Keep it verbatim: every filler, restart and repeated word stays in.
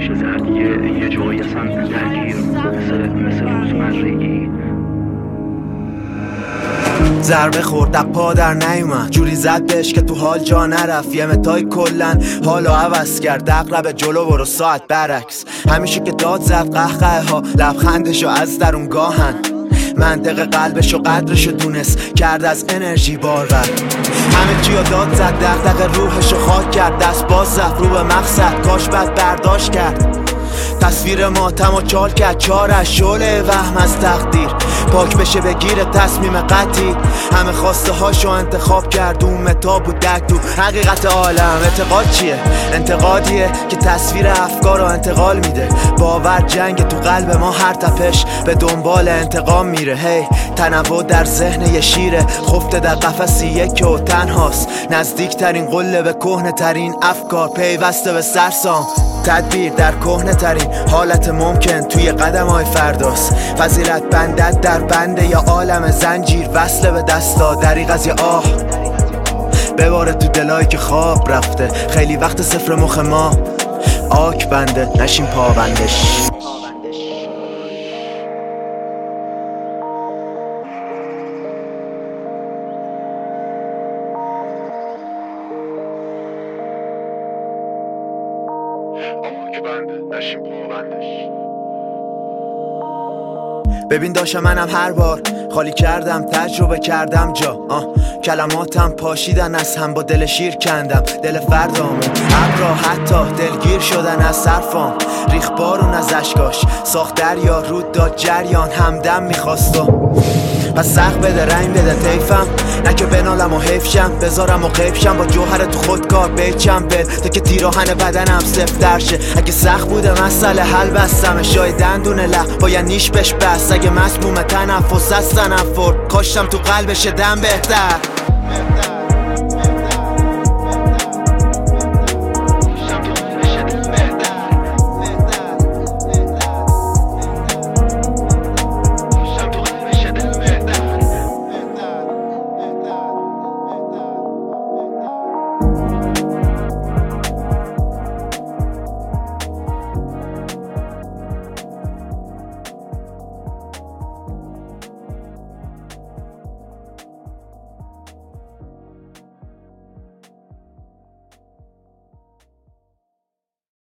عشق زردیه یه جایی اصلا درگیر مثل مثل روزمرگی. ضربه خورد پا در نیومد، جوری زد بهش که تو حال جا نرفت. یه متای کلن حالو عوض کرد، اقرب جلو برو ساعت برعکس. همیشه که داد زد قهقه ها، لبخندشو از درون گاهن. منطق قلبشو قدرشو دونست، کرد از انرژی بارور. همه چیو داد زد، دغدغه روحشو خاک کرد. دست باز زد رو به مقصد، کاش بد برداشت کرد. تصویر ماتم و چال کرد چارش، شعله وهم از تقدیر پاک بشه بگیره تصمیم قطعی. همه خواسته هاشو انتخاب کرد، اون متا بود دک تو حقیقت عالم. اعتقاد چیه؟ انتقادیه که تصویر افکار رو انتقال میده. باور جنگ تو قلب ما، هر تپش به دنبال انتقام میره. هی تنوع در ذهن یه شیره، خفته در قفسی یک و تنهاست. نزدیک ترین قله به کهنه ترین افکار، پیوسته به سرسام. تدبیر در کهنه ترین حالت ممکن توی قدم های فرداست. فضیلت بندت در بنده یا عالم زنجیر، وصله به دستا دریغ از یه آه. بباره تو دلایی که خواب رفته، خیلی وقت صفر مخ ما آک بنده، نشیم پابندش. ببین داشتم منم هر بار خالی کردم، تجربه کردم جا آه. کلماتم پاشیدن از هم، با دل شیر کندم دل فردامو. ابرا حتی دلگیر شدن از صرفام، ریخ بارون از اشکاش. ساخت دریا رود داد جریان، همدم میخواستم. پس سخت بده رنگ بده طیفم، نه که بنالم و حیفشم. بذارم و قیفشم با جوهر تو خودکار بیچم بل تا که تیراهن بدنم سفتر شه. اگه سخت بوده مسئله حل بستم، شای دندون لق باید نیش بش بست. اگه مسموم تنفس از تنفر، کاشتم تو قلبش دم بهتر.